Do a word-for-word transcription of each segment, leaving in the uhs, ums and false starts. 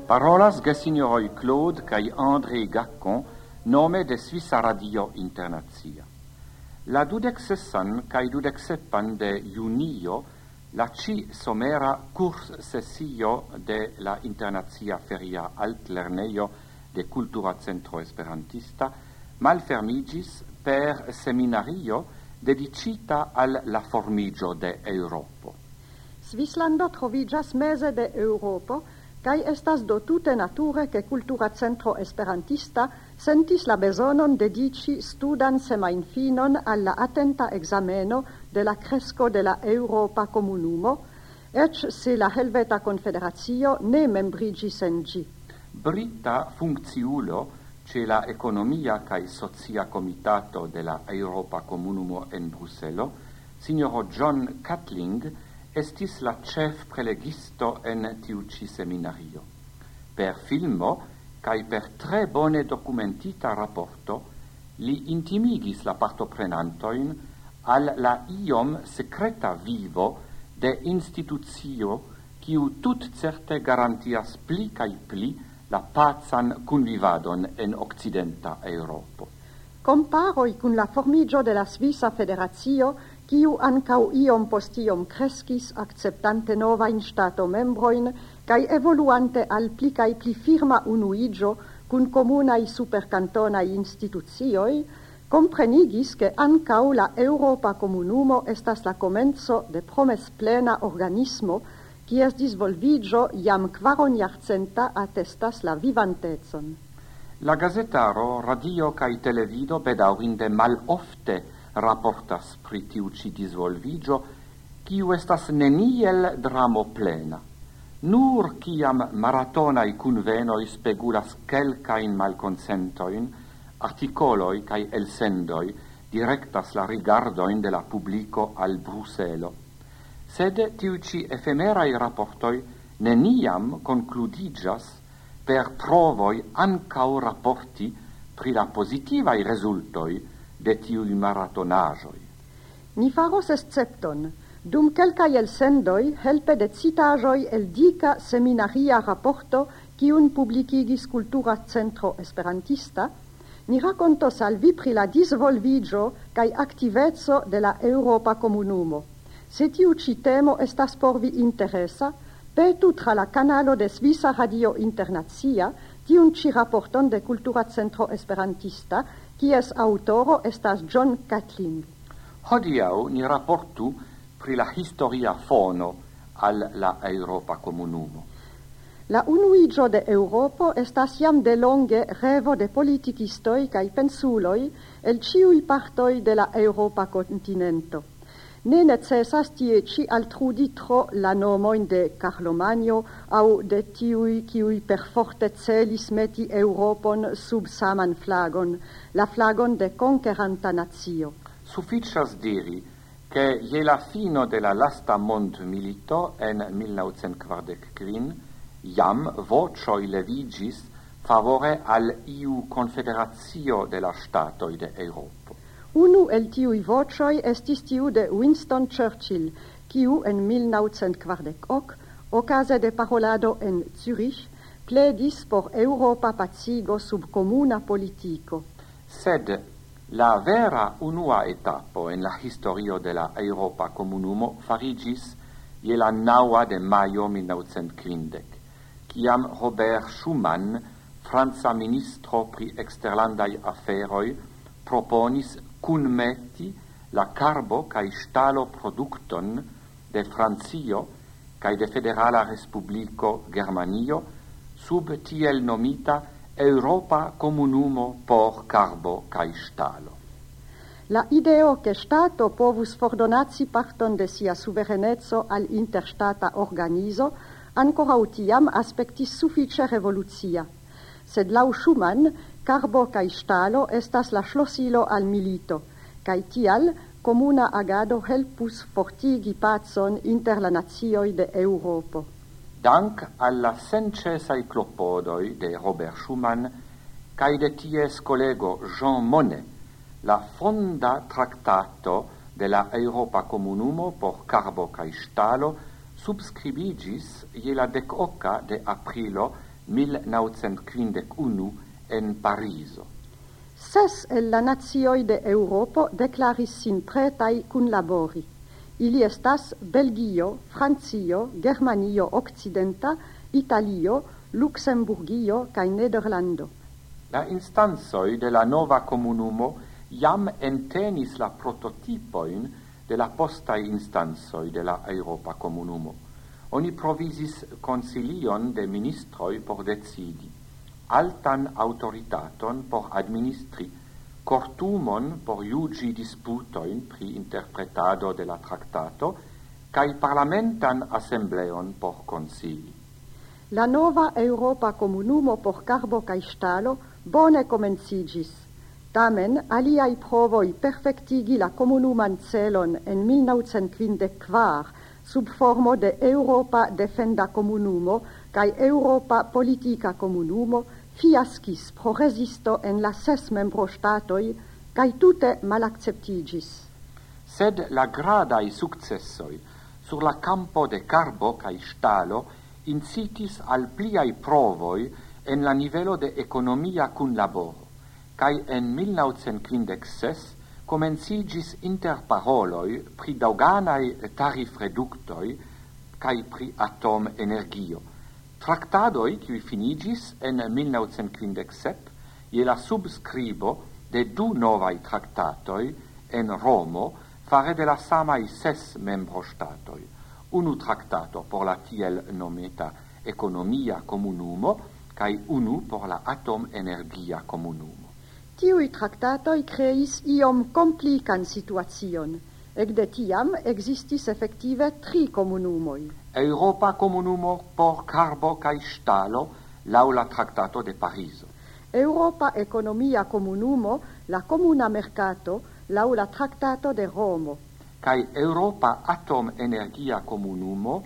Parolas gesignoroi Claude cae André Gacon, nome de Suissa Radio Internazia. La dudec sessan cae dudec seppan de junio, la ci somera curs sessio de la Internazia Feria Altlerneio de Cultura Centro Esperantista malfermigis per seminario dedicita al la formigio de Europo. Svislando trovigas mese de Europo, kai estas do tute nature che Cultura Centro Esperantista sentis la besonon dedici studan semainfinon alla attenta exameno de la cresco de la Europa Comunumo, ec se la Helveta Confederatio ne membrigis en gi. Brita funcciulo ce la Economia cae Socia Comitato de la Europa Comunumo en Brusselo, signoro John Catling, estis la chef prelegisto en tiu ci seminario. Per filmo, cae per tre bone documentita rapporto, li intimigis la partoprenantoin al la iom secreta vivo de institutio quiu tut certe garantias pli cae pli la pazan convivadon en occidenta Europo. Comparoi cun la formigio de la Svisa Federatio, quiu ancau iom post iom crescis acceptante nova in stato membroin, cae evoluante al pli cae pli firma unuigio cun comunai supercantonai instituzioi, comprenigis che ancau la Europa Comunumo estas la comenzo de promes plena organismo, quies disvolvigio iam quaron iarcenta attestas la vivantezon. La gazetaro, radio cae televido bedaurinde mal ofte rapportas pri tiu ci disvolvigio, quiu estas neniel dramo plena. Nur ciam maratonai cunvenoi spegulas quelcain malconsentoin, articoloi cae elsendoi directas la rigardoin de la publico al Brusselo. Sed tiu ci ephemerai rapportoi neniam concludigas per provoi ancau rapporti pri la positivai resultoi de tiui maratonajoi. Ni faros escepton. Dum quelcae elsendoi, helpe de citajoi el dica seminaria rapporto quiun publicigis Cultura Centro Esperantista, ni racontos al vi pri la disvolvigio cae activezzo de la Europa Comunumo. Se tiu ci temo estas por vi interesa, petu tra la canalo de Svisa Radio Internazia tiun ci rapporton de Cultura Centro Esperantista, quies autoro estas John Catling. Hodiau ni rapportu pri la historia fono al la Europa Comunumo. La unuigio de Europo estas jam de longe revo de politicistoi cae pensuloi el ciui partoi de la Europa continento. Ne necessas tie ci altrudi tro la nomoin de Carlomagno au de tiui quiui per forte celis meti Europon sub saman flagon, la flagon de conqueranta nazio. Sufficias diri che je la fino de la lasta mond milito en millenovecentoquarantquin iam vocioi levigis favore al iu confederatio de la statoi de Europo. Unu el tiui vocioi estis tiu de Winston Churchill, quiu en millenovecentoquarantiocht, ocase de parolado en Zurich, pledis por Europa pacigo sub comuna politico. Sed la vera unua etapo en la historio de la Europa Comunumo farigis je la naua de maio millenovecentoquindec, ciam Robert Schuman, Franza ministro pri exterlandai aferoi, proponis cunmeti la carbo cae stalo producton de Francio cae de Federala Respublico Germanio sub tiel nomita Europa Comunumo por carbo cae stalo. La ideo che Stato povus fordonazi parton de sia suverenezzo al interstata organizo ancora utiam aspectis suffice revoluzia. Sed lau Schumann, carbo cae stalo estas la schlossilo al milito, cae tial comuna agado helpus fortigi pacon inter la nazioi de Europo. Dank alla sencesai clopodoi de Robert Schuman cae de ties collego Jean Monnet, la fonda tractato de la Europa Comunumo por carbo cae stalo subscribigis je la decoca de aprilo mil naŭcent kvindek unu en Parizo. Ses el la nazioj de Eŭropo deklaris sin pretaj kunlabori. Ili estas Belgio, Francio, Germanio Okcidenta, Italio, Luxemburgio kaj Nederlando. La instancoj de la nova komunumo jam entenis la prototipojn de la postaj instancoj de la Eŭropa komunumo. Oni provisis konsilion de ministroj por decidi, altan autoritaton por administri, cortumon por juĝi disputojn pri interpretado de la traktato, kaj parlamentan assembleon por konsili. La nova Eŭropa komunumo por karbo kaj ŝtalo bone komenciĝis. Tamen aliaj provoj perfektigi la komunuman celon en mil naŭcent kvindek kvar sub formo de Eŭropa defenda komunumo kaj Eŭropa politika komunumo fiaskis pro rezisto en la ses membroŝtatoj kaj tute malakceptiĝis. Sed la gradaj sukcesoj sur la campo de karbo kaj ŝtalo incitis al pliaj provoj en la nivelo de ekonomia kunlaboro, kaj en mil naŭcent kvindek ses komenciĝis interparoloj pri daŭganaj tarifreduktoj kaj pri atomenergio. Traktadoj kiuj finiĝis en mil naŭcent kvindek sep je la subskribo de du novaj traktatoj en Romo fare de la samaj ses membroŝtatoj. Unu traktato por la tiel nomita ekonomia komunumo kaj unu por la atomenergia komunumo. Tiuj traktatoj kreis iom komplikan situacion. Ekde tiam ekzistis efektive tri komunumoj. Eŭropa komunumo por karbo kaj ŝtalo laŭ la traktato de Parizo. Eŭropa ekonomia komunumo, la komuna merkato, laŭ la traktato de Romo. Kaj Eŭropa atomenergia komunumo,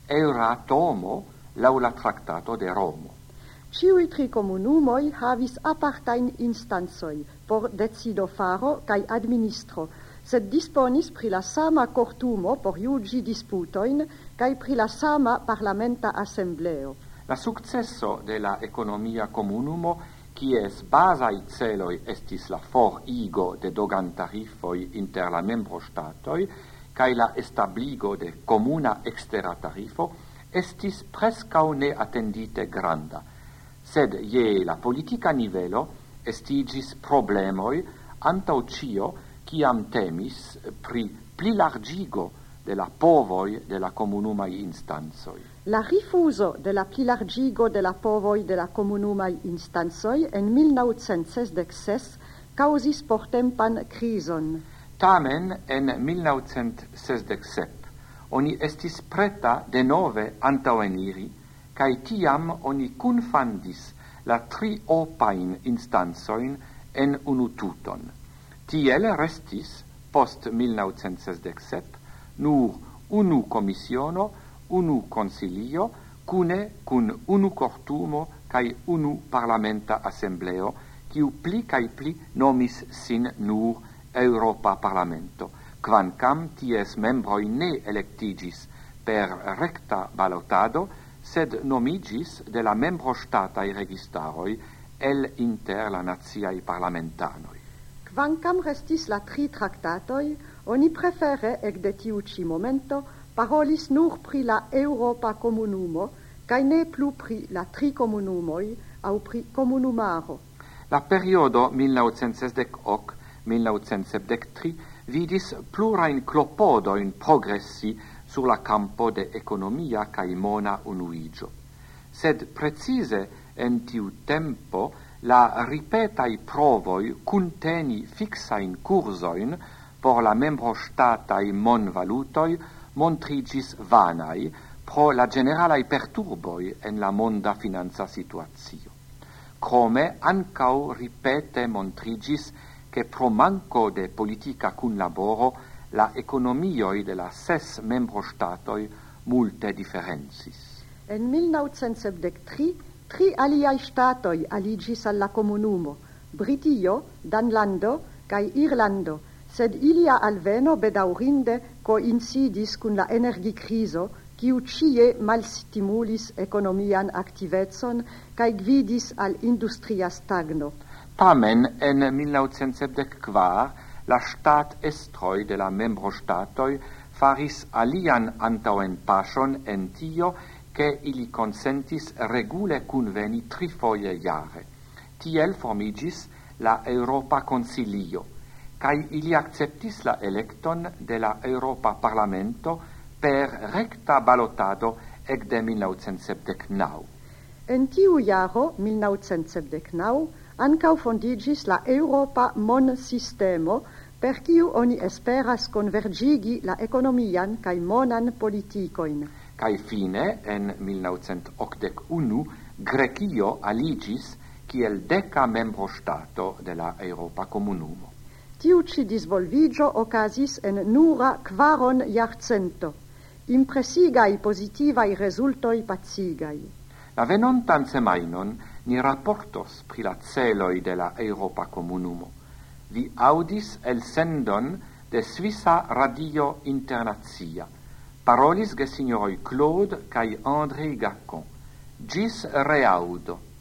Eŭratomo, laŭ la traktato de Romo. Ĉiuj tri komunumoj havis apartajn instancoj por decidofaro kaj administro, sed disponis pri la sama kortumo por juĝi disputojn kaj pri la sama parlamenta asembleo. La sukceso de la ekonomia komunumo, kies bazaj celoj estis la forigo de dogantarifoj inter la membroŝtatoj kaj la establigo de komuna ekstera tarifo, estis preskaŭ neatendite granda. Sed je la politika nivelo estiĝis problemoj antaŭ ĉio, kiam temis pri plilarĝigo de la povoj de la komunumaj instancoj. La rifuzo de la plilarĝigo de la povoj de la komunumaj instancoj en mil naŭcent sesdek ses kaŭzis portempan krizon. Tamen en mil naŭcent sesdek sep oni estis preta denove antaŭeniri, kaj tiam oni kunfandis la tri opajn instancojn en unu tuton. Tiel restis post mil naŭcent sesdek sep nur unu komisiono, unu konsilio, kune kun unu kortumo kaj unu parlamenta asembleo, kiu pli kaj pli nomis sin nur Eŭropa Parlamento, kvankam ties membroj ne elektiĝis per rekta balotado, sed nomiĝis de la membroŝtataj registaroj el inter la naciaj parlamentanoj. Kvankam restis la tri traktatoj, oni prefere ekde tiu ĉi momento parolis nur pri la Eŭropa komunumo kaj ne plu pri la tri komunumoj aŭ pri komunumaro. La periodo mil naŭcent sesdek ok - mil naŭcent sepdek tri vidis plurajn klopodojn progresi sur la campo de ekonomia kaj mona unuiĝo. Sed precize en tiu tempo la ripetaj provoj kunteni fiksajn kurzojn por la membroŝtataj monvalutoj montriĝis vanaj pro la ĝeneralaj perturboj en la monda financa situacio. Krome ankaŭ ripete montriĝis ke pro manko de politika kunlaboro la ekonomioj de la ses membroŝtatoj multe diferencis. En mil naŭcent sepdek tri tri aliaj ŝtatoj aliĝis al la komunumo: Britio, Danlando kaj Irlando, sed ilia alveno bedaŭrinde koincidis kun la energikrizo, quiu cie malstimulis economian activetson cae gvidis al industria stagno. Tamen, en mil naŭcent sepdek kvar, la stat estroi de la membrostatoi faris alian antaŭen paŝon en tio, che ili consentis regule cunveni trifoje jare. Tiel formigis la Europa Concilio, cae ili acceptis la electon de la Europa Parlamento per recta balotado ec de mil naŭcent sepdek naŭ. En tiu jaro, mil naŭcent sepdek naŭ, ancau fondigis la Europa Mon Sistemo, per kiu oni esperas convergigi la economian cae monan politicoin. Cae fine, en mil naŭcent okdek unu, Grecio aligis kiel deca membrostato de la Europa Comunumo. Tiu ci disvolvigio ocasis en nura quaron jarcento, impresigai positivai resultoi pacigai. La venontan semainon ni rapportos pri la celoi de la Europa Comunumo. Vi audis el sendon de Svissa Radio Internazia. Parolis ge signoroi Claude cae André Gacon. Gis reaudo.